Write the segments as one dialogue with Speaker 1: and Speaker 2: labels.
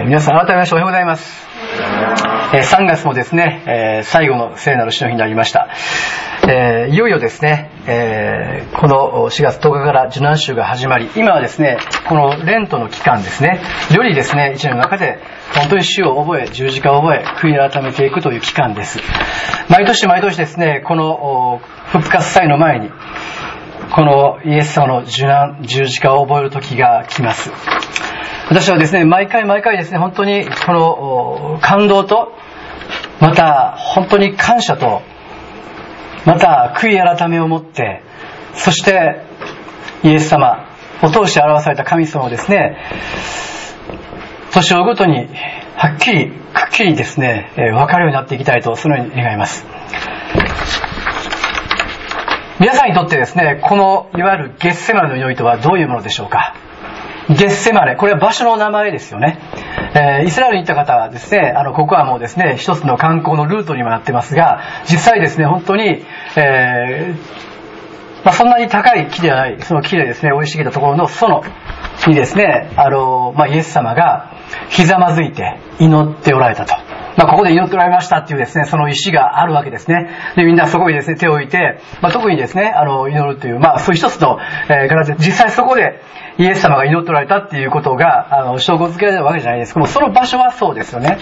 Speaker 1: 皆さん改めましておはようございます。3月もですね、最後の聖なる主の日になりました。いよいよですね、この4月10日から受難週が始まり、今はですね、このレントの期間ですね、よりですね、一年の中で本当に主を覚え、十字架を覚え、悔い改めていくという期間です。毎年毎年ですね、この復活祭の前に、このイエス様の受難、十字架を覚える時が来ます。私はですね、毎回ですね、本当にこの感動と、また本当に感謝と、また悔い改めを持って、そしてイエス様を通して表された神様をですね、年を追うごとにはっきりくっきりですね、分かるようになっていきたいと、そのように願います。皆さんにとってですね、このいわゆるゲッセマネの祈りとはどういうものでしょうか。ゲッセマネ、これは場所の名前ですよね。イスラエルに行った方はですね、ここはもうですね、一つの観光のルートにもなってますが、実際ですね、本当に、そんなに高い木ではない、その木でですね、生い茂ったところの園にですね、イエス様がひざまずいて祈っておられたと。ここで祈っておられましたっていうですね、その石があるわけですね。で、みんなそこにですね、手を置いて、特にですね、祈るという、そういう一つの、形で、実際そこでイエス様が祈っておられたっていうことが、証拠付けられるわけじゃないですけども、その場所はそうですよね。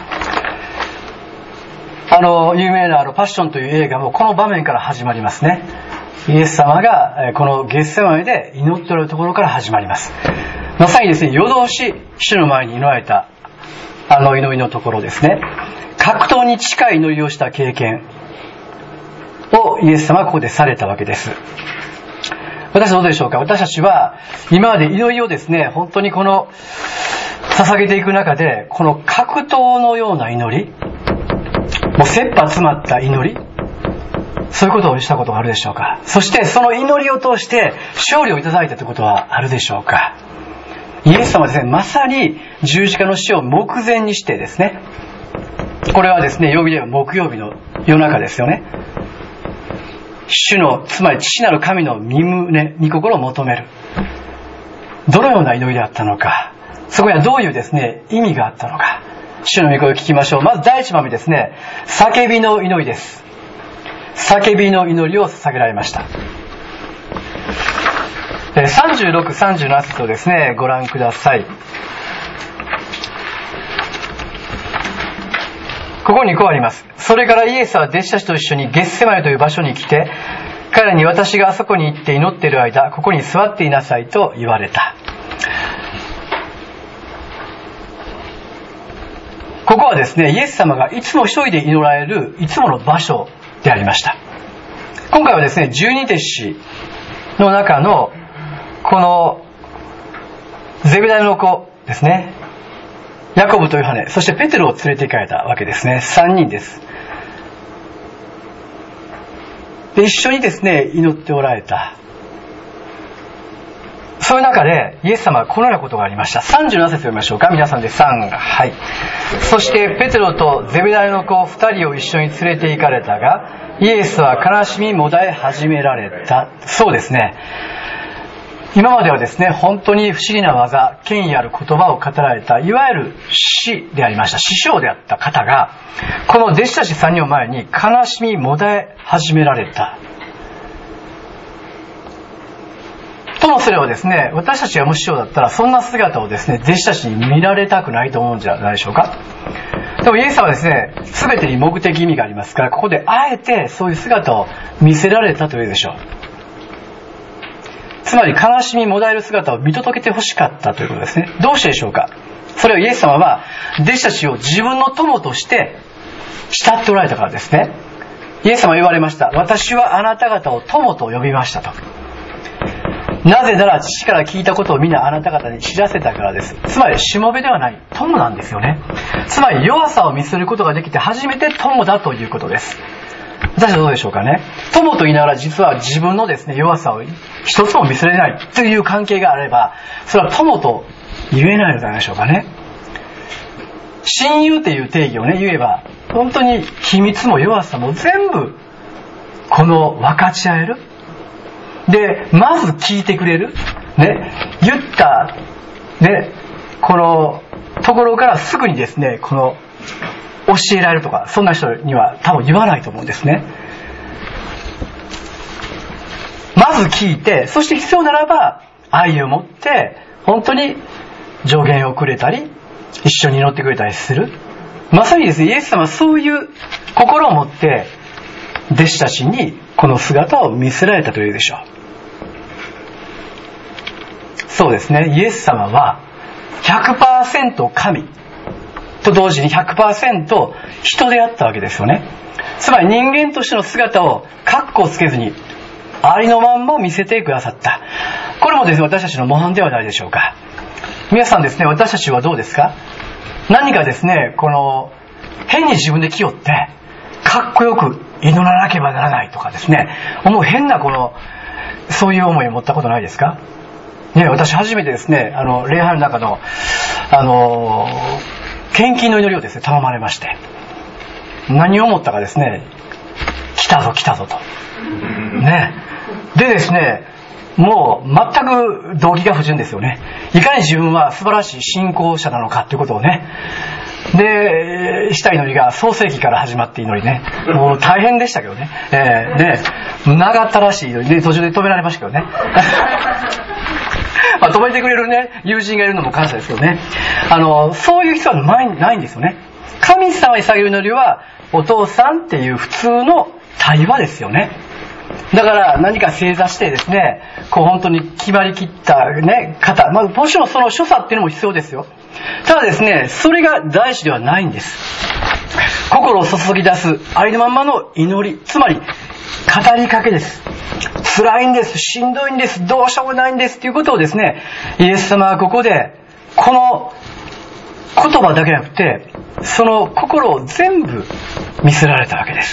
Speaker 1: 有名なパッションという映画もこの場面から始まりますね。イエス様が、このゲッセマネで祈っておられるところから始まります。まさにですね、夜通し、主の前に祈られた、祈りのところですね。格闘に近い祈りをした経験をイエス様はここでされたわけです。私はどうでしょうか。私たちは今まで祈りをですね、本当にこの捧げていく中で、この格闘のような祈り、もう切羽詰まった祈り、そういうことをしたことがあるでしょうか。そしてその祈りを通して勝利をいただいたということはあるでしょうか。イエス様はですね、まさに十字架の死を目前にしてですね、これはですね、曜日では木曜日の夜中ですよね。主の、つまり父なる神の御胸、御心を求める。どのような祈りであったのか、そこにはどういうですね、意味があったのか、主の御声を聞きましょう。まず第一番目ですね、叫びの祈りです。叫びの祈りを捧げられました。36、37節をですね、ご覧ください。ここにこうあります。それからイエスは弟子たちと一緒にゲッセマネという場所に来て、彼に私があそこに行って祈っている間、ここに座っていなさいと言われた。ここはですね、イエス様がいつも一人で祈られるいつもの場所でありました。今回はですね、十二弟子の中のこのゼベダイの子ですね、ヤコブとヨハネ、そしてペテロを連れて行かれたわけですね。3人です。で、一緒にですね、祈っておられた。そういう中でイエス様はこのようなことがありました。37節読みましょうか。皆さんで3、はい。そしてペテロとゼベダイの子2人を一緒に連れて行かれたが、イエスは悲しみもだえ始められた。そうですね。今まではですね、本当に不思議な技、権威ある言葉を語られた、いわゆる師でありました、師匠であった方が、この弟子たち3人を前に悲しみもだえ始められた。ともすればですね、私たちがもし師匠だったら、そんな姿をですね、弟子たちに見られたくないと思うんじゃないでしょうか。でもイエス様はですね、全てに目的意味がありますから、ここであえてそういう姿を見せられたというでしょう。つまり悲しみもだえる姿を見届けてほしかったということですね。どうしてでしょうか。それはイエス様は弟子たちを自分の友として慕っておられたからですね。イエス様は言われました。私はあなた方を友と呼びましたと。なぜなら父から聞いたことを皆あなた方に知らせたからです。つまりしもべではない友なんですよね。つまり弱さを見せることができて初めて友だということです。私はどうでしょうかね。友と言いながら実は自分のですね、弱さを一つも見せれないという関係があれば、それは友と言えないのではないでしょうかね。親友という定義をね、言えば、本当に秘密も弱さも全部この分かち合える。で、まず聞いてくれる。ね、言ったね、このところからすぐにですね、この教えられるとか、そんな人には多分言わないと思うんですね。まず聞いて、そして必要ならば愛を持って本当に助言をくれたり、一緒に祈ってくれたりする。まさにですね、イエス様はそういう心を持って弟子たちにこの姿を見せられたというでしょう。そうですね、イエス様は 100% 神と同時に 100% 人であったわけですよね。つまり人間としての姿を括弧をつけずにありのまんま見せてくださった。これもですね、私たちの模範ではないでしょうか。皆さんですね、私たちはどうですか？何かですね、この変に自分で気負ってかっこよく祈らなければならないとかですね、もう変なそういう思いを持ったことないですか？ね、私初めてですね、礼拝の中の献金の祈りをですね頼まれまして、何を思ったかですね、来たぞ来たぞとね。でですね、もう全く動機が不純ですよね。いかに自分は素晴らしい信仰者なのかということをね。で、した祈りが創世記から始まって祈りね。もう大変でしたけどね。長ったらしい祈りで途中で止められましたけどね。止めてくれるね、友人がいるのも感謝ですけどね。そういう人はないんですよね。神様に下げる祈りは、お父さんっていう普通の対話ですよね。だから何か正座してですね、本当に決まりきったね、方、もちろんその所作っていうのも必要ですよ。ただですね、それが大事ではないんです。心を注ぎ出すありのまんまの祈り、つまり語りかけです。辛いんです、しんどいんです、どうしようもないんですということをですね、イエス様はここでこの言葉だけじゃなくて、その心を全部見せられたわけです。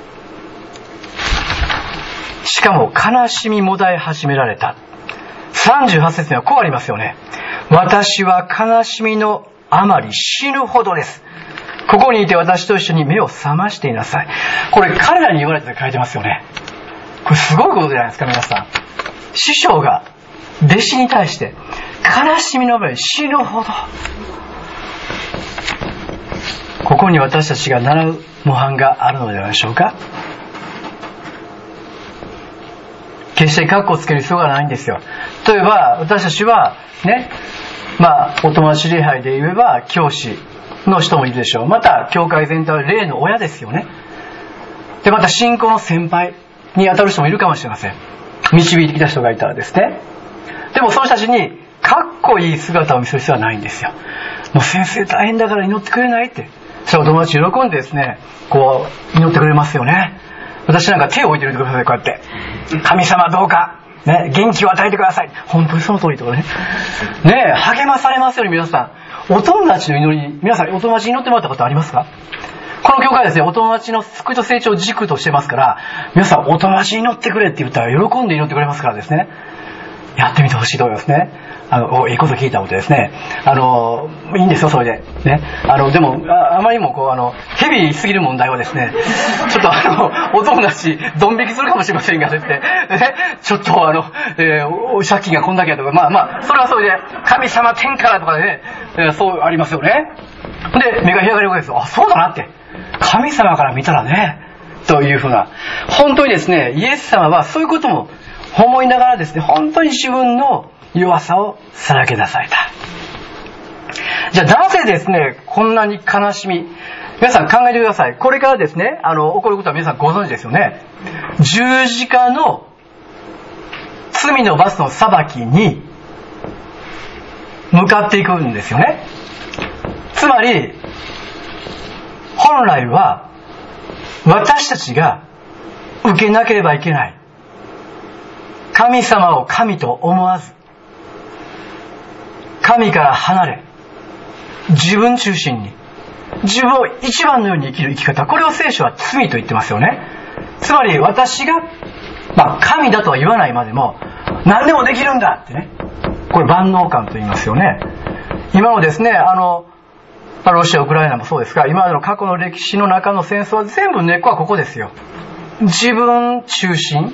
Speaker 1: しかも悲しみもだえ始められた。38節にはこうありますよね。私は悲しみのあまり死ぬほどです。ここにいて私と一緒に目を覚ましていなさい。これ彼らに言われて書いてますよね。これすごいことじゃないですか、皆さん。師匠が弟子に対して悲しみのあまり死ぬほど。ここに私たちが習う模範があるのではないでしょうか。決してカッコをつける必要がないんですよ。例えば私たちはね、お友達礼拝で言えば教師の人もいるでしょう。また教会全体は霊の親ですよね。でまた信仰の先輩に当たる人もいるかもしれません。導いてきた人がいたらですね。でもその人たちにかっこいい姿を見せる必要はないんですよ。もう先生大変だから祈ってくれないって、それお友達喜んでですね、祈ってくれますよね。私なんか手を置いてるんでください。こうやって神様どうか、ね、元気を与えてください。本当にその通りとかね、励まされますよね。皆さんお友達の祈り、皆さんお友達に祈ってもらったことありますか？この教会はですね、お友達の救いと成長を軸としてますから、皆さんお友達に祈ってくれって言ったら喜んで祈ってくれますからですね、やってみてほしいと思いますね。いいこと聞いたことですね。いいんですよ、それで。ね。でも、あまりにもヘビーすぎる問題はですね、ちょっとお友達、ドン引きするかもしれませんがですね、ちょっと借金がこんだけやとか、それはそれで、神様天からとかでね、そうありますよね。で、目が開かれるわけですよ。あ、そうだなって。神様から見たらね、というふうな。本当にですね、イエス様はそういうことも思いながらですね、本当に自分の弱さをさらけ出された。じゃあなぜですね、こんなに悲しみ、皆さん考えてください。これからですね、起こることは皆さんご存知ですよね。十字架の罪の罰の裁きに向かっていくんですよね。つまり本来は私たちが受けなければいけない、神様を神と思わず神から離れ自分中心に自分を一番のように生きる生き方、これを聖書は罪と言ってますよね。つまり私が、神だとは言わないまでも何でもできるんだってね、これ万能感と言いますよね。今のですね、ロシアウクライナもそうですが、今までの過去の歴史の中の戦争は全部根っこはここですよ。自分中心、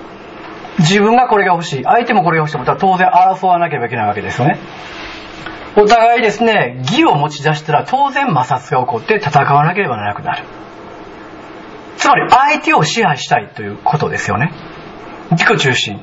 Speaker 1: 自分がこれが欲しい、相手もこれが欲しいと思ったら当然争わなければいけないわけですよね。 お互いですね、義を持ち出したら当然摩擦が起こって戦わなければならなくなる。つまり相手を支配したいということですよね。自己中心。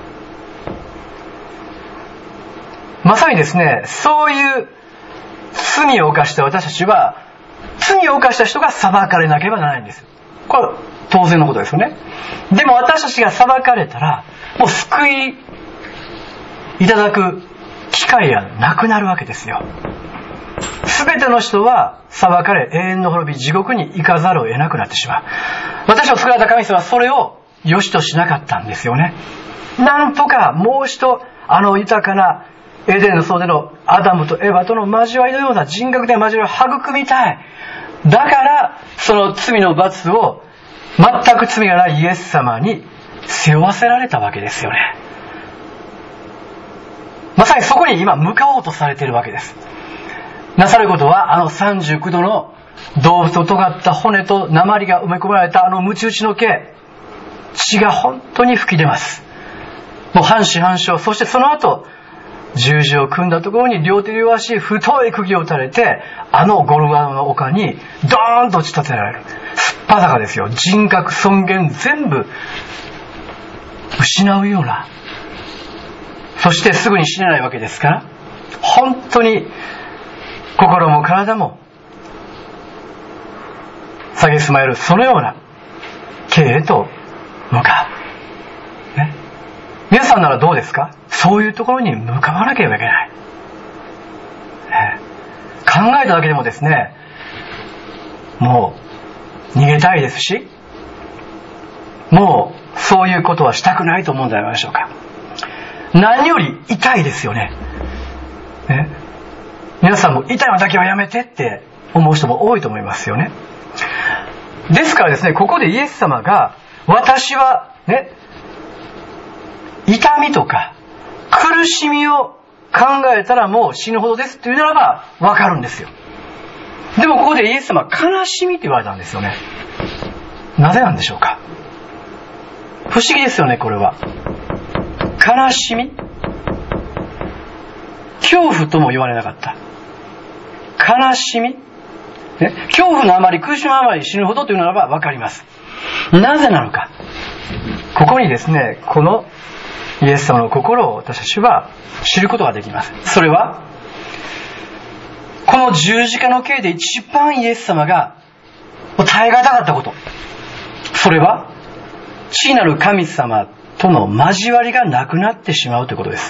Speaker 1: まさにですね、そういう罪を犯した私たちは、罪を犯した人が裁かれなければならないんです。これは当然のことですよね。でも私たちが裁かれたら、もう救いいただく機会がなくなるわけですよ。すべての人は裁かれ、永遠の滅び、地獄に行かざるを得なくなってしまう。私を作られた神様はそれを良しとしなかったんですよね。なんとかもう一度豊かなエデンの園でのアダムとエバとの交わりのような人格的な交わりを育みたい。だからその罪の罰を全く罪がないイエス様に背負わせられたわけですよね。まさにそこに今向かおうとされているわけです。なさることは39度の動物の尖った骨と鉛が埋め込まれたムチ打ちの毛、血が本当に吹き出ます。もう半死半生、そしてその後十字を組んだところに両手両足太い釘を打たれて、ゴルゴダの丘にドーンと打ち立てられる。すっぱだかですよ。人格、尊厳全部失うような、そしてすぐに死ねないわけですから、本当に心も体も蔑まれる、そのような刑へと向かう、ね、皆さんならどうですか？そういうところに向かわなければいけない、考えただけでもですね、もう逃げたいですし、もうそういうことはしたくないと思うんじゃないでしょうか。何より痛いですよね。皆さんも痛いのだけはやめてって思う人も多いと思いますよね。ですからですね、ここでイエス様が、私はね、痛みとか苦しみを考えたらもう死ぬほどですって言うならばわかるんですよ。でもここでイエス様は悲しみって言われたんですよね。なぜなんでしょうか。不思議ですよね、これは。悲しみ、恐怖とも言われなかった。悲しみ、恐怖のあまり、苦しみのあまり死ぬほどというならば分かります。なぜなのか。ここにですね、このイエス様の心を私たちは知ることができます。それは、この十字架の刑で一番イエス様が耐え難かったこと。それは、父なる神様との交わりがなくなってしまうということです。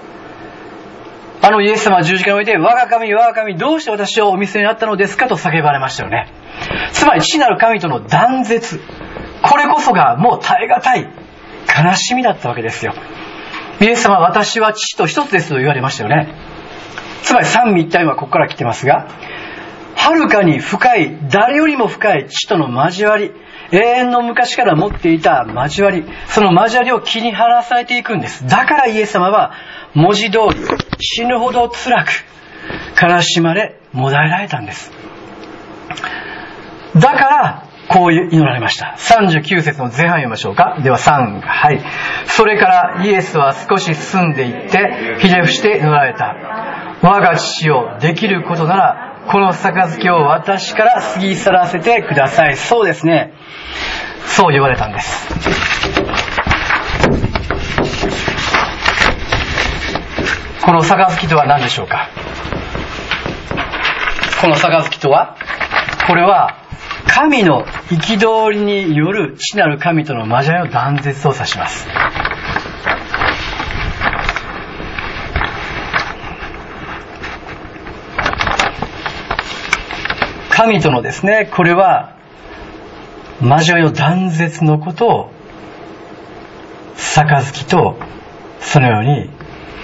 Speaker 1: イエス様は十字架において、我が神、我が神、どうして私をお見せになったのですかと叫ばれましたよね。つまり父なる神との断絶、これこそがもう耐え難い悲しみだったわけですよ。イエス様は私は父と一つですと言われましたよね。つまり三位一体はここから来てますが、はるかに深い、誰よりも深い父との交わり、永遠の昔から持っていた交わり、その交わりを切り離されていくんです。だからイエス様は文字通り死ぬほど辛く悲しまれもだえられたんです。だからこう祈られました。39節の前半読みましょうか。では3、はい。それからイエスは少し進んでいってひれ伏して祈られた。我が父よ、できることならこの杯を私から過ぎ去らせてください。そうですね、そう言われたんです。この杯とは何でしょうか。この杯とは、これは神の憤りによる父なる神との交わりの断絶を指します。神とのですね、これは交わりの断絶のことを杯とそのように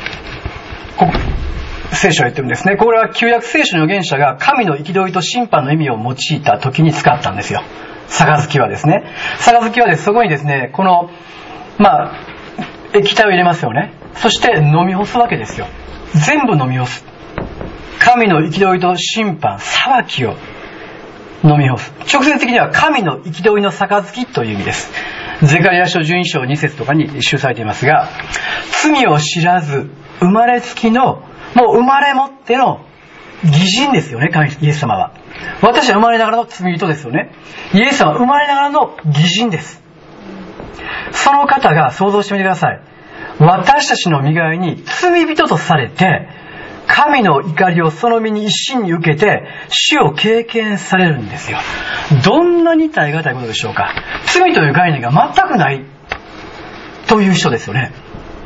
Speaker 1: 聖書は言ってるんですね。これは旧約聖書の預言者が神の憤りと審判の意味を用いた時に使ったんですよ。杯はですね、杯はです、そこにですね、この液体を入れますよね。そして飲み干すわけですよ。全部飲み干す。神の憤りと審判、裁きを飲み干す。直接的には神の憤りの杯という意味です。ゼカリヤ書12章2節とかに記されていますが、罪を知らず生まれつきのもう生まれ持っての義人ですよね、イエス様は。私は生まれながらの罪人ですよね。イエス様は生まれながらの義人です。その方が想像してみてください。私たちの身代わりに罪人とされて、神の怒りをその身に一身に受けて死を経験されるんですよ。どんなに耐え難いことでしょうか。罪という概念が全くないという人ですよね。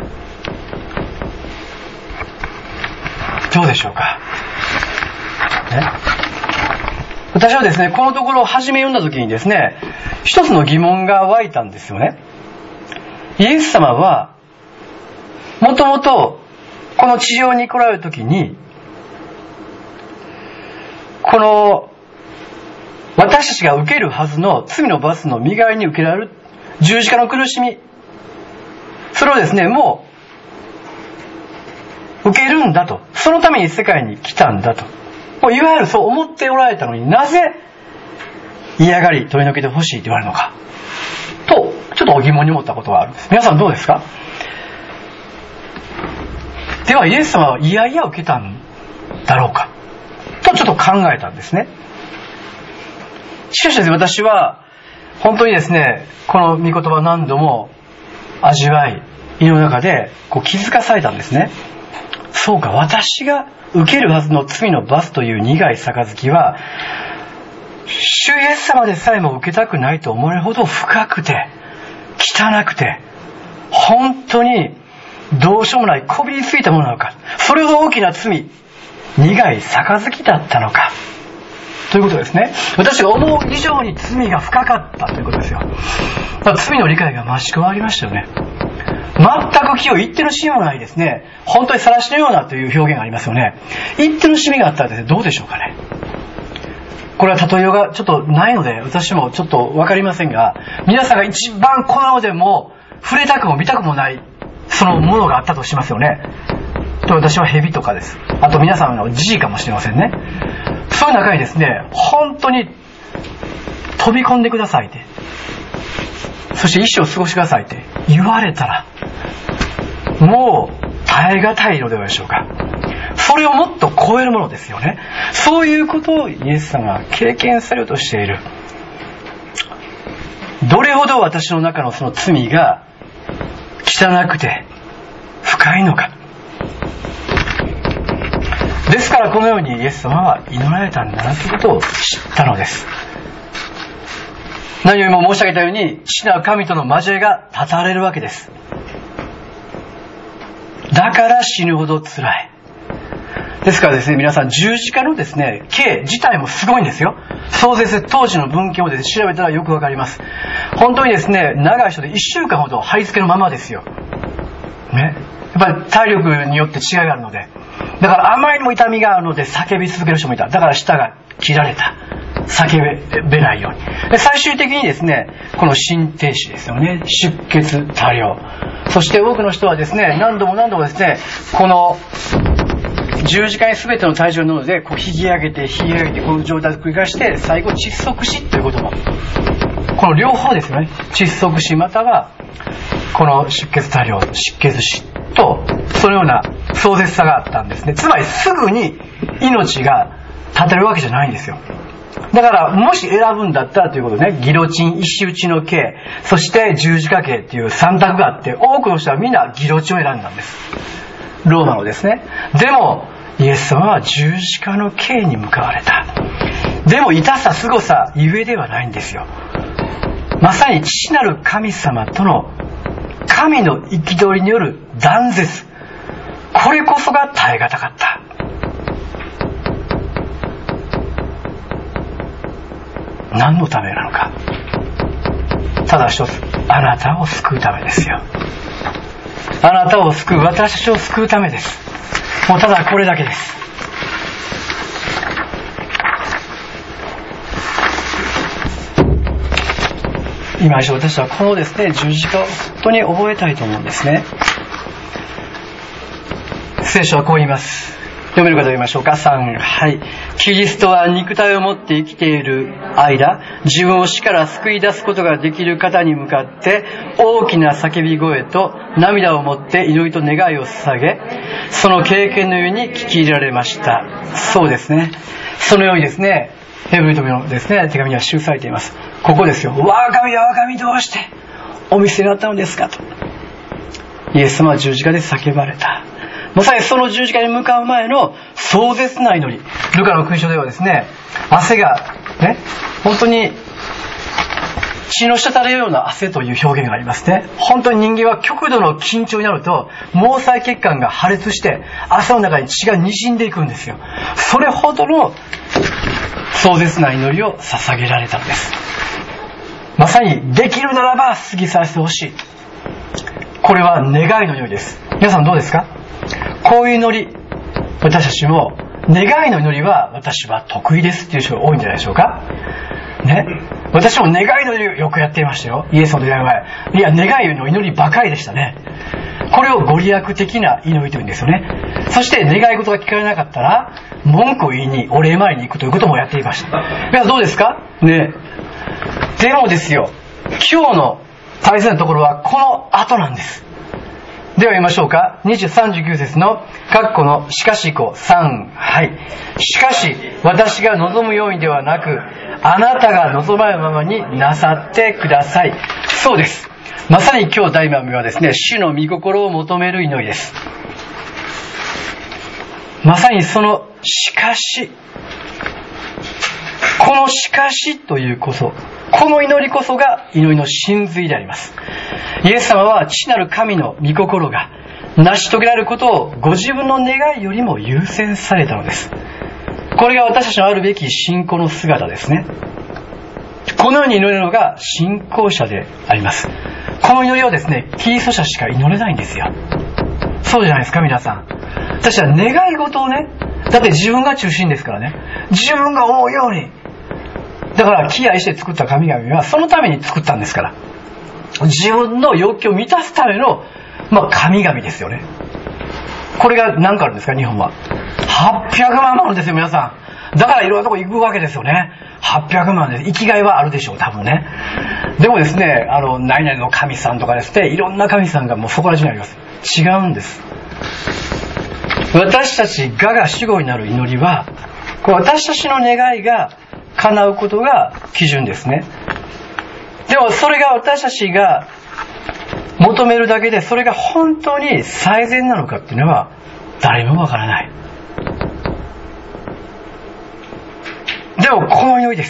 Speaker 1: どうでしょうか。私はですね、このところを初め読んだ時にですね、一つの疑問が湧いたんですよね。イエス様はもともとこの地上に来られる時に、この私たちが受けるはずの罪の罰の身代わりに受けられる十字架の苦しみ、それをですね、もう受けるんだと、そのために世界に来たんだと、いわゆるそう思っておられたのに、なぜ嫌がり取り除けてほしいと言われるのかと、ちょっと疑問に思ったことがあるんです。皆さんどうですか。ではイエス様は嫌々受けたんだろうかとちょっと考えたんですね。しかしですね、私は本当にですね、この御言葉を何度も味わい、胃の中で気づかされたんですね。そうか、私が受けるはずの罪の罰という苦い杯は、主イエス様でさえも受けたくないと思われるほど深くて汚くて、本当にどうしようもないこびりついたものなのか、それほど大きな罪、苦い杯だったのかということですね。私が思う以上に罪が深かったということですよ。罪の理解が増し加わりましたよね。全く気を一手のシミもないですね、本当に晒しのようなという表現がありますよね。一手のシミがあったらですね、どうでしょうかね。これは例えようがちょっとないので私もちょっと分かりませんが、皆さんが一番この世でも触れたくも見たくもないそのものがあったとしますよね。私は蛇とかです。あと皆さんのじじいかもしれませんね。そういう中にですね、本当に飛び込んでくださいって、そして一生過ごしてくださいって言われたら、もう耐え難いのではでしょうか。それをもっと超えるものですよね。そういうことをイエス様が経験されようとしている。どれほど私の中のその罪が汚くて深いのか。ですからこのようにイエス様は祈られたんだなということを知ったのです。何よりも申し上げたように、父なる神との交わりが断たれるわけです。だから死ぬほど辛い。ですからですね、皆さん十字架のですね、刑自体もすごいんですよ。壮絶、当時の文献をですね、調べたらよくわかります。本当にですね、長い人で1週間ほど貼り付けのままですよ。ね。やっぱり体力によって違いがあるので。だからあまりにも痛みがあるので叫び続ける人もいた。だから舌が切られた。叫べないように。で最終的にですね、この心停止ですよね。出血多量。そして多くの人はですね、何度もですね、この十字架に全ての体重を乗るので引き上げてこの状態を繰り返して、最後窒息死ということも、この両方ですよね。窒息死またはこの出血多量、失血死と、そのような壮絶さがあったんですね。つまりすぐに命が絶てるわけじゃないんですよ。だからもし選ぶんだったらということでね、ギロチン、石打ちの刑、そして十字架刑っていう3択があって、多くの人はみんなギロチンを選んだんです。ローマのですね。でもイエス様は十字架の刑に向かわれた。でも痛さ凄さゆえではないんですよ。まさに父なる神様との神の憤りによる断絶、これこそが耐え難かった。何のためなのか。ただ一つ、あなたを救うためですよ。あなたを救う、私たちを救うためです。もうただこれだけです。今一度私はこのですね、十字架を本当に覚えたいと思うんですね。聖書はこう言います。 読める方読みましょうか。3、はい。キリストは肉体を持って生きている間、自分を死から救い出すことができる方に向かって大きな叫び声と涙を持って祈りと願いを捧げ、その経験のように聞き入れられました。そうですね。そのようにですね、ヘブル人のですね、手紙には記されています。ここですよ。我が神は我が神どうしてお見せになったのですかと。イエス様は十字架で叫ばれた。まさにその十字架に向かう前の壮絶な祈り。ルカの福音書ではですね、汗がね、本当に血の滴るような汗という表現がありますね。本当に人間は極度の緊張になると毛細血管が破裂して汗の中に血が滲んでいくんですよ。それほどの壮絶な祈りを捧げられたのです。まさにできるならば過ぎ去らせてほしい。これは願いの祈りです。皆さんどうですか？こういう祈り、私たちも願いの祈りは私は得意ですっていう人が多いんじゃないでしょうかね。私も願いの祈りをよくやっていましたよ。イエスの出会い前。いや、願いの祈りばかりでしたね。これをご利益的な祈りというんですよね。そして願い事が聞かれなかったら文句を言いにお礼参りに行くということもやっていました。皆さんどうですかね。でもですよ、今日の大切なところはこの後なんです。では読みましょうか。39節の括弧のしかし以降3、はい。しかし私が望むようにではなく、あなたが望まれるままになさってください。そうです。まさに今日大豆はですね、主の御心を求める祈りです。まさにそのしかし、このしかしというこそ、この祈りこそが祈りの真髄であります。イエス様は父なる神の御心が成し遂げられることをご自分の願いよりも優先されたのです。これが私たちのあるべき信仰の姿ですね。このように祈れるのが信仰者であります。この祈りをですね、キリスト者しか祈れないんですよ。そうじゃないですか皆さん。私は願い事をね、だって自分が中心ですからね、自分が思うように、だから木や石で作った神々はそのために作ったんですから、自分の欲求を満たすための、神々ですよね。これが何かあるんですか日本は。800万もあるんですよ皆さん。だからいろんなとこ行くわけですよね。800万です。生きがいはあるでしょう多分ね。でもですね、何々の神さんとかですね、いろんな神さんがもうそこら中にあります。違うんです。私たちが主語になる祈りは、私たちの願いが叶うことが基準ですね。でもそれが私たちが求めるだけで、それが本当に最善なのかっていうのは誰もわからない。でもこの祈りです。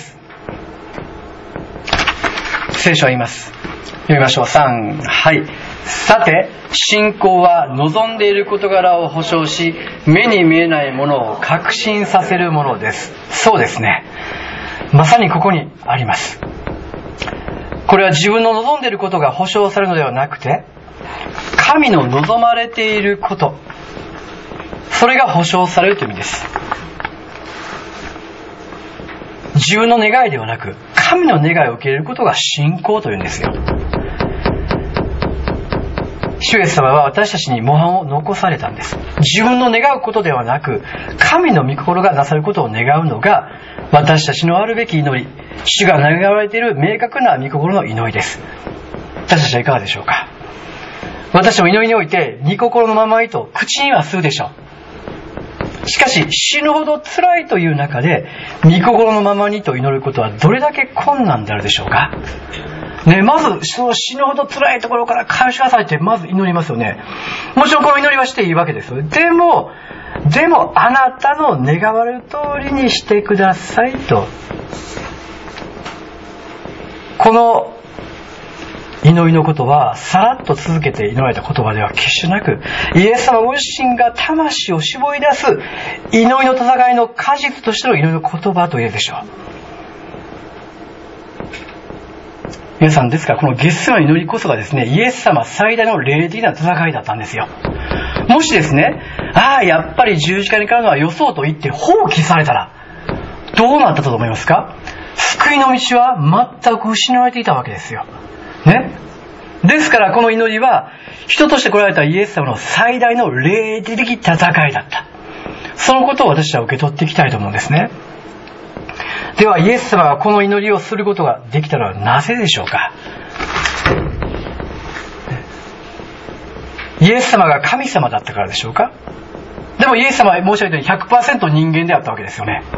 Speaker 1: 聖書は言います。読みましょう。3、はい。さて信仰は望んでいる事柄を保証し、目に見えないものを確信させるものです。そうですね、まさにここにあります。これは自分の望んでいることが保証されるのではなくて、神の望まれていること、それが保証されるという意味です。自分の願いではなく、神の願いを受け入れることが信仰というんですよ。主イエス様は私たちに模範を残されたんです。自分の願うことではなく、神の御心がなさることを願うのが私たちのあるべき祈り、主が願われている明確な御心の祈りです。私たちはいかがでしょうか。私も祈りにおいて御心のままにと口にはするでしょう。しかし死ぬほど辛いという中で御心のままにと祈ることはどれだけ困難であるでしょうかね。まずその死ぬほど辛いところから返してくださいってまず祈りますよね。もちろんこの祈りはしていいわけですよ。でもあなたの願われる通りにしてくださいと、この祈りのことはさらっと続けて祈られた言葉では決してなく、イエス様ご自身が魂を絞り出す祈りの戦いの果実としての祈りの言葉と言えるでしょう。皆さん、ですからこのゲッセマネの祈りこそがですね、イエス様最大の霊的な戦いだったんですよ。もしですね、やっぱり十字架にかかるのはよそうと言って放棄されたらどうなったと思いますか。救いの道は全く失われていたわけですよね。ですからこの祈りは人として来られたイエス様の最大の霊的戦いだった。 そのことを私は受け取っていきたいと思うんですね。ではイエス様がこの祈りをすることができたのはなぜでしょうか。イエス様が神様だったからでしょうか。でもイエス様は申し上げたように 100% 人間であったわけですよね。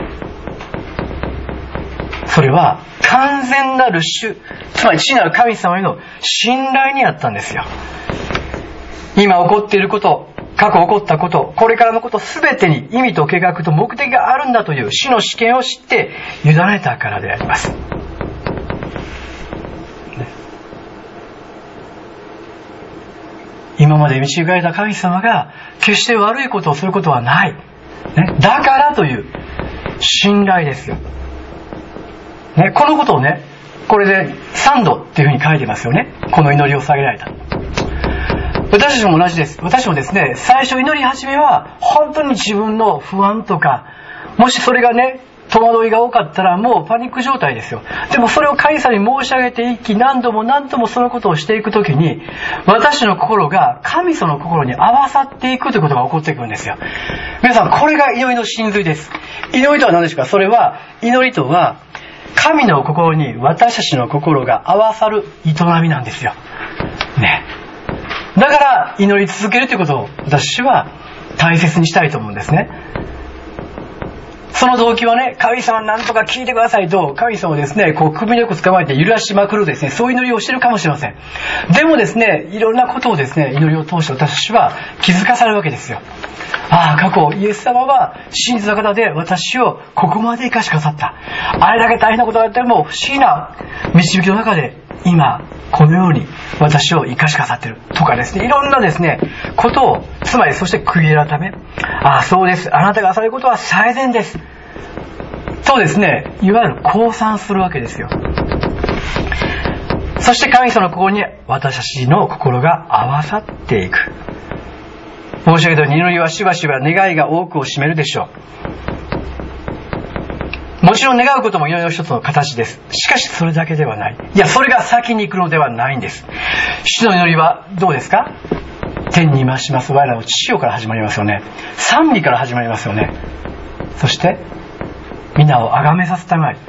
Speaker 1: それは完全なる主、つまり父なる神様への信頼にあったんですよ。今起こっていること、過去起こったこと、これからのことすべてに意味と計画と目的があるんだという主の主権を知って委ねたからであります。今まで導かれた神様が決して悪いことをすることはない、だからという信頼ですよ。このことをね、これで3度っていうふうに書いてますよね。この祈りを下げられた。私たちも同じです。私もですね、最初祈り始めは本当に自分の不安とか、もしそれがね、戸惑いが多かったらもうパニック状態ですよ。でもそれを神様に申し上げていき、何度も何度もそのことをしていくときに、私の心が神様の心に合わさっていくということが起こっていくんですよ。皆さん、これが祈りの真髄です。祈りとは何でしょうか。それは、祈りとは神の心に私たちの心が合わさる営みなんですよ。ね。だから祈り続けるということを私は大切にしたいと思うんですね。その動機はね、神様なんとか聞いてくださいと、神様をですね、首の横捕まえて揺らしまくるですね、そういう祈りをしているかもしれません。でもですね、いろんなことをですね、祈りを通して私は気づかされるわけですよ。過去イエス様は真実の方で私をここまで生かしてくださった。あれだけ大変なことがあっても不思議な導きの中で今このように私を生かしてくださっているとかですね、いろんなですねことを、つまりそして悔い改め、そうです、あなたがされることは最善ですとですね、いわゆる降参するわけですよ。そして神様の心に私たちの心が合わさっていく。申し上げたように祈りはしばしば願いが多くを占めるでしょう。もちろん願うことも祈りの一つの形です。しかしそれだけではない。いや、それが先に来るのではないんです。主の祈りはどうですか。天に増します我らの父よから始まりますよね。賛美から始まりますよね。そして皆を崇めさせたまえ、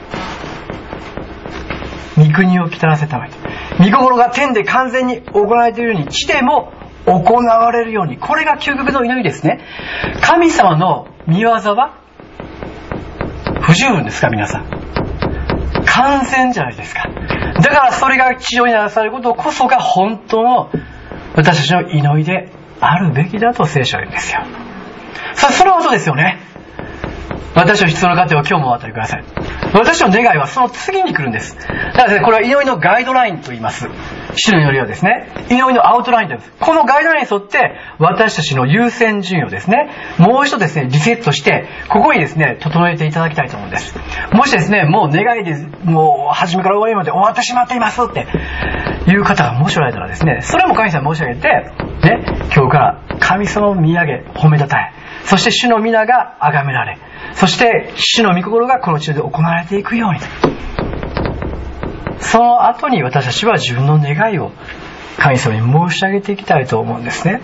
Speaker 1: 御国を来たらせたまえ、御心が天で完全に行われているように地でも行われるように。これが究極の祈りですね。神様の御業は不十分ですか。皆さん完全じゃないですか。だからそれが地上になされることこそが本当の私たちの祈りであるべきだと聖書は言うんですよ。その後ですよね。私の必要な糧を今日もお与えください。私の願いはその次に来るんです。だからですね、これは祈りのガイドラインと言います。主の祈りはですね、祈りのアウトラインと言います。このガイドラインに沿って私たちの優先順位をですね、もう一度ですねリセットしてここにですね整えていただきたいと思うんです。もしですね、もう願いでもう初めから終わりまで終わってしまっていますっていう方がもしおられたらですね、それも神様に申し上げてね、今日から神様を見上げ褒めたたえ、そして主の皆が崇められ、そして主の御心がこの地上で行われていくように、その後に私たちは自分の願いを神様に申し上げていきたいと思うんですね。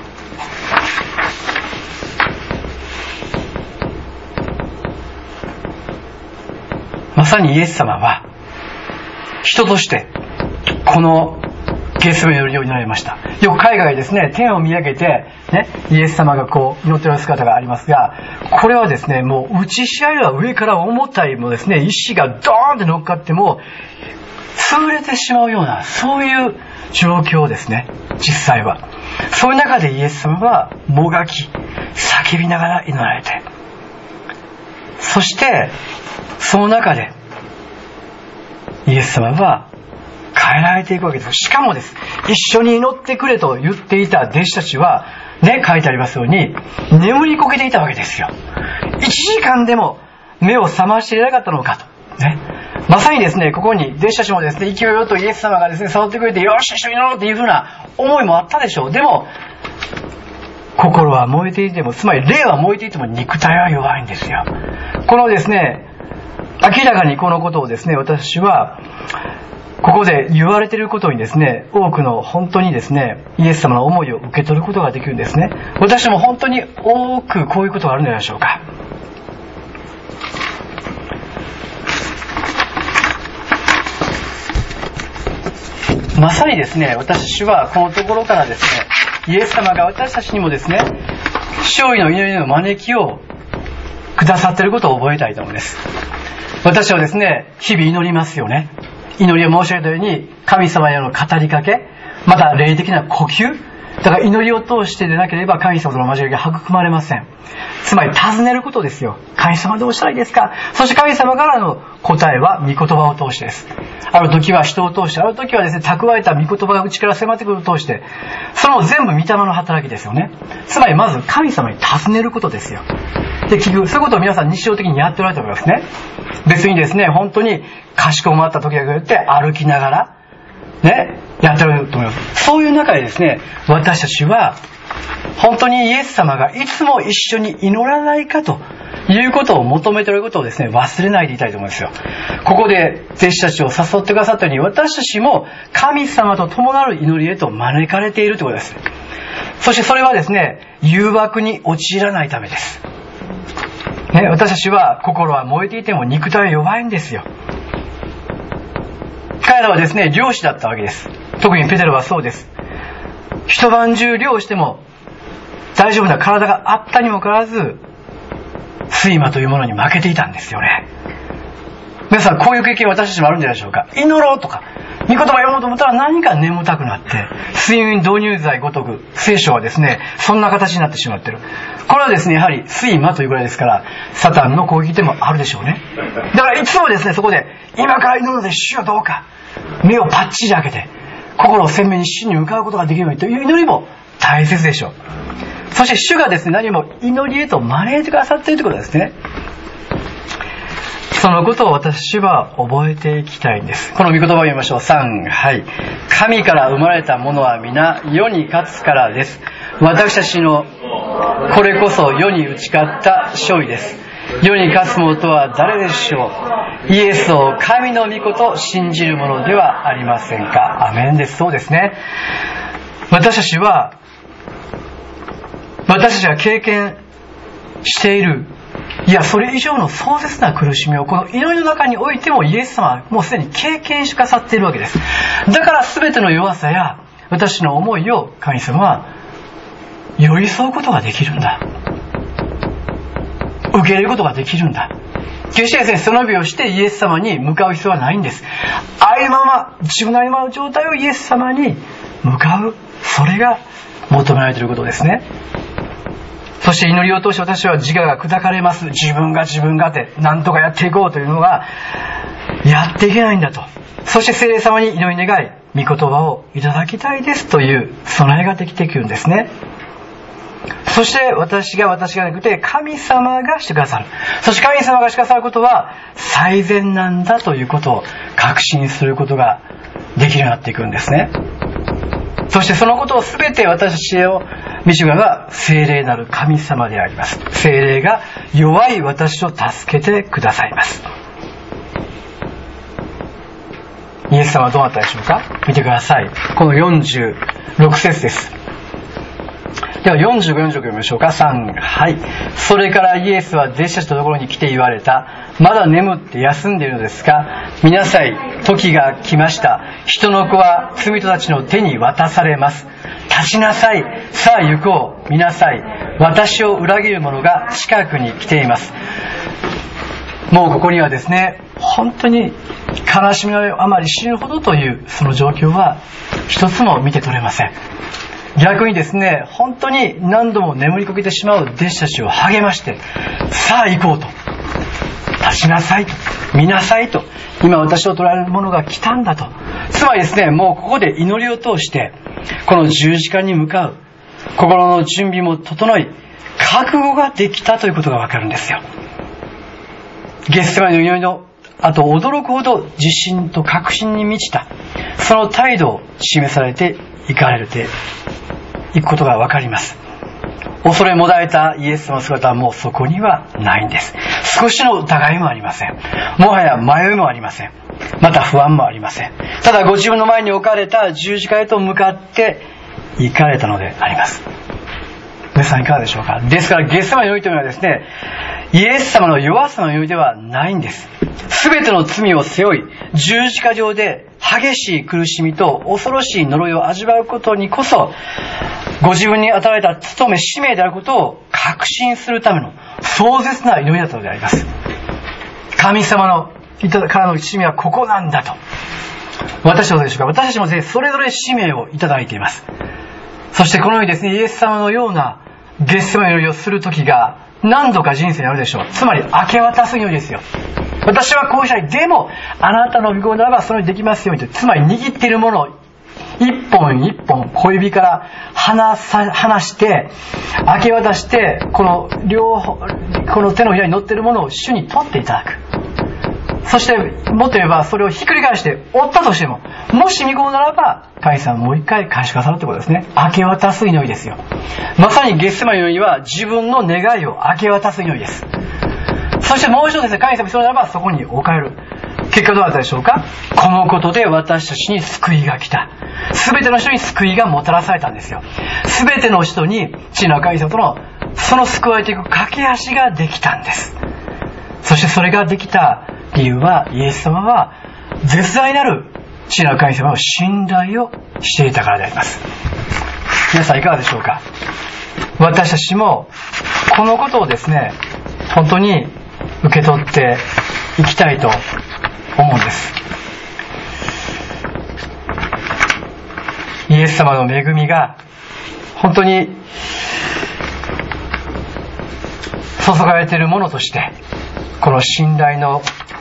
Speaker 1: まさにイエス様は人としてこのゲスメの祈りを祈られました。よく海外ですね、天を見上げて、ね、イエス様がこう祈っている姿がありますが、これはですね、もう打ちひしがれは上から重たいもですね、石がドーンって乗っかっても潰れてしまうような、そういう状況ですね、実際は。そういう中でイエス様はもがき叫びながら祈られて、そしてその中でイエス様は変えられていくわけです。しかもです、一緒に祈ってくれと言っていた弟子たちはね、書いてありますように眠りこけていたわけですよ。1時間でも目を覚ましていなかったのかとね。まさにですね、ここに弟子たちもですね、勢いよとイエス様がですね触ってくれて、よし一緒に祈ろうっていうふうな思いもあったでしょう。でも心は燃えていても、つまり霊は燃えていても肉体は弱いんですよ。このですね、明らかにこのことをですね、私はここで言われていることにですね、多くの本当にですね、イエス様の思いを受け取ることができるんですね。私も本当に多くこういうことがあるのではないでしょうか。まさにですね、私はこのところからですね、イエス様が私たちにもですね、勝利の祈りの招きをくださっていることを覚えたいと思うんです。私はですね、日々祈りますよね。祈りを申し上げたように、神様への語りかけ、また霊的な呼吸、だから祈りを通してでなければ神様との交わりが育まれません。つまり尋ねることですよ。神様どうしたらいいですか。そして神様からの答えは御言葉を通してです。ある時は人を通して、ある時はですね、蓄えた御言葉が内から迫ってくるを通して、その全部御霊の働きですよね。つまりまず神様に尋ねることですよ。で、結局そういうことを皆さん日常的にやっておられたと思いますね。別にですね、本当にかしこまった時がよって歩きながらね、やってると思います。そういう中でですね、私たちは本当にイエス様がいつも一緒に祈らないかということを求めていることをですね、忘れないでいたいと思うんですよ。ここで弟子たちを誘ってくださったように、私たちも神様と共なる祈りへと招かれているということです。そしてそれはですね、誘惑に陥らないためです。ね、私たちは心は燃えていても肉体は弱いんですよ。彼らはですね、漁師だったわけです。特にペテロはそうです。一晩中漁しても大丈夫な体があったにもかかわらず、睡魔というものに負けていたんですよね。皆さん、こういう経験私たちもあるんじゃないでしょうか。祈ろうとか御言葉読もうと思ったら何か眠たくなって睡眠導入剤ごとく聖書はですね、そんな形になってしまっている。これはですね、やはり睡魔というぐらいですから、サタンの攻撃でもあるでしょうね。だからいつもですね、そこで今から祈るので主よどうか目をパッチリ開けて心を鮮明に主に向かうことができるようにという祈りも大切でしょう。そして主がですね、何も祈りへと招いてくださっているということですね。そのことを私は覚えていきたいんです。この御言葉を読みましょう。3、はい。神から生まれたものは皆世に勝つからです。私たちのこれこそ世に打ち勝った勝利です。世に勝つ者とは誰でしょう。イエスを神の御子と信じる者ではありませんか。アメンです。そうですね。私たちは経験している、いやそれ以上の壮絶な苦しみをこの祈りの中においてもイエス様はもうすでに経験してくださっているわけです。だから全ての弱さや私の思いを神様は寄り添うことができるんだ、受け入れることができるんだ。決してですね、背伸びをしてイエス様に向かう必要はないんです。ありのまま、自分のありのままの状態をイエス様に向かう、それが求められていることですね。そして祈りを通して私は自我が砕かれます。自分がって何とかやっていこうというのがやっていけないんだと。そして聖霊様に祈り願い、御言葉をいただきたいですという備えができてくるんですね。そして私がなくて神様がしてくださる。そして神様がしてくださることは最善なんだということを確信することができるようになっていくんですね。そしてそのことを全て私たちを導くのが聖霊なる神様であります。聖霊が弱い私を助けてくださいます。イエス様はどうなったでしょうか。見てください。この46節です。では45、46読みましょうか。3、はい。それからイエスは弟子たちのところに来て言われた。まだ眠って休んでいるのですか。見なさい。時が来ました。人の子は罪人たちの手に渡されます。立ちなさい。さあ行こう。見なさい。私を裏切る者が近くに来ています。もうここにはですね、本当に悲しみのあまり死ぬほどというその状況は一つも見て取れません。逆にですね、本当に何度も眠りこけてしまう弟子たちを励まして、さあ行こうと、立ちなさいと、見なさいと、今私を捉える者が来たんだと。つまりですね、もうここで祈りを通してこの十字架に向かう心の準備も整い、覚悟ができたということがわかるんですよ。ゲッセマネの祈りのあと驚くほど自信と確信に満ちたその態度を示されていかれていくことがわかります。 恐れもだえたイエス様の姿はもうそこにはないんです。少しの疑いもありません。もはや迷いもありません。また不安もありません。ただご自分の前に置かれた十字架へと向かって行かれたのであります。皆さんいかがでしょうか。ですからゲッセマニにおいてはですね、イエス様の弱さのようではないんです。すべての罪を背負い、十字架上で激しい苦しみと恐ろしい呪いを味わうことにこそ、ご自分に与えられた務め、使命であることを確信するための壮絶な祈りだったのであります。神様のからの使命はここなんだと。私はどうでしょうか。私たちもですね、それぞれ使命をいただいています。そしてこのようにですね、イエス様のようなゲッセマニの祈りをするときが何度か人生にあるでしょう。つまり明け渡す祈りですよ。私はこうしたい。でもあなたの御心ならばそれにできますようにと。つまり握っているものを一本一本小指から離して明け渡して、この手のひらに乗っているものを主に取っていただく。そしてもっと言えばそれをひっくり返して折ったとしても、もし御心ならば神様もう一回返しくださるということですね。明け渡す祈りですよ。まさにゲッセマニの祈りは自分の願いを明け渡す祈りです。そしてもう一度ですね、神様にそれならばそこに置かれる。結果どうだったでしょうか。このことで私たちに救いが来た。すべての人に救いがもたらされたんですよ。すべての人に父なる神様とのその救われていく架け橋ができたんです。そしてそれができた理由は、イエス様は絶大なる父なる神様を信頼をしていたからであります。皆さんいかがでしょうか。私たちもこのことをですね、本当に受け取っていきたいと思うんです。イエス様の恵みが本当に注がれているものとして、この信頼の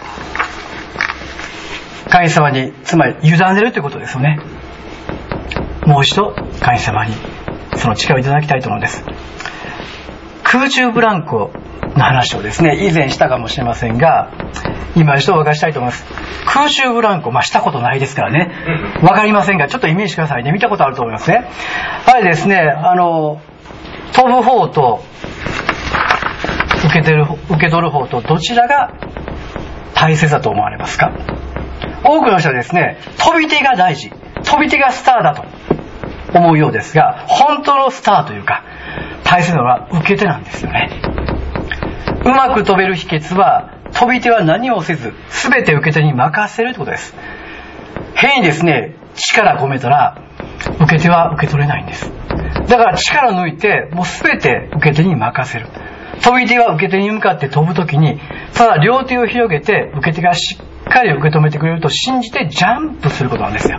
Speaker 1: 神様に、つまり委ねるということですよね。もう一度神様にその力をいただきたいと思うんです。空中ブランコの話をですね、以前したかもしれませんが、今一度お伺いしたいと思います。空中ブランコ、したことないですからね、わかりませんが、ちょっとイメージしてくださいね。見たことあると思いますね。あれですね、飛ぶ方と受け取る方とどちらが大切だと思われますか。多くの人はですね、飛び手が大事、飛び手がスターだと思うようですが、本当のスターというか大切なのは受け手なんですよね。うまく飛べる秘訣は、飛び手は何をせず全て受け手に任せるということです。変にですね、力込めたら受け手は受け取れないんです。だから力を抜いて、もう全て受け手に任せる。飛び手は受け手に向かって飛ぶときに、ただ両手を広げて受け手がしっかり受け止めてくれると信じてジャンプすることなんですよ。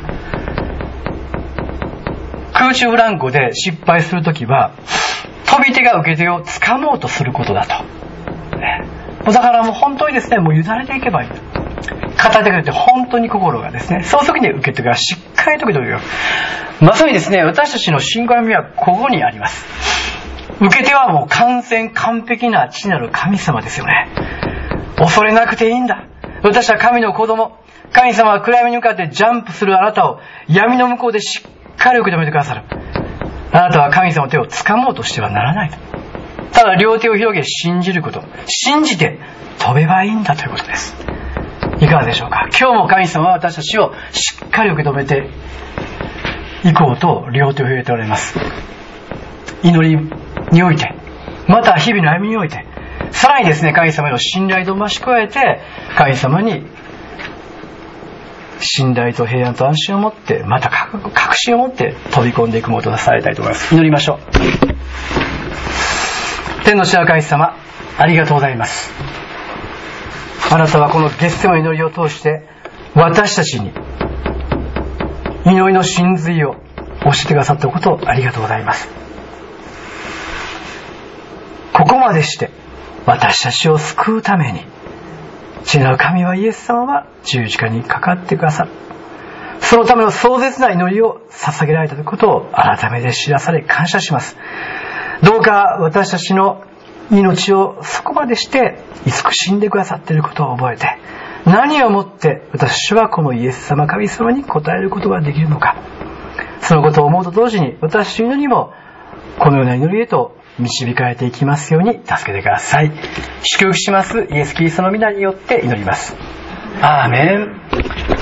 Speaker 1: 空中ブランコで失敗するときは、飛び手が受け手を掴もうとすることだと、だからもう本当にですね、もう委ねていけばいい。片手がって本当に心がですね、その時に受け手がしっかりと受け止める。まさにですね、私たちの信仰の意味はここにあります。受け手はもう完璧な父なる神様ですよね。恐れなくていいんだ。私は神の子供。神様は暗闇に向かってジャンプするあなたを闇の向こうでしっかり受け止めてくださる。あなたは神様の手を掴もうとしてはならない。ただ両手を広げ信じること。信じて飛べばいいんだということです。いかがでしょうか。今日も神様は私たちをしっかり受け止めていこうと両手を広げておられます。祈りにおいて、また日々の歩みにおいて、さらにですね、神様への信頼と増し加えて、神様に信頼と平安と安心を持って、また確信を持って飛び込んでいくものとされたいと思います。祈りましょう。天の父なる神様、ありがとうございます。あなたはこのゲッセマニの祈りを通して私たちに祈りの真髄を教えてくださったことをありがとうございます。ここまでして私たちを救うために父なる神はイエス様は十字架にかかってくださる。そのための壮絶な祈りを捧げられたことを改めて知らされ感謝します。どうか私たちの命をそこまでして慈しんでくださっていることを覚えて、何をもって私はこのイエス様神様に応えることができるのか、そのことを思うと同時に私の祈りもこのような祈りへと導かれていきますように助けてください。祝福しますイエス・キリストの皆によって祈ります。アーメン。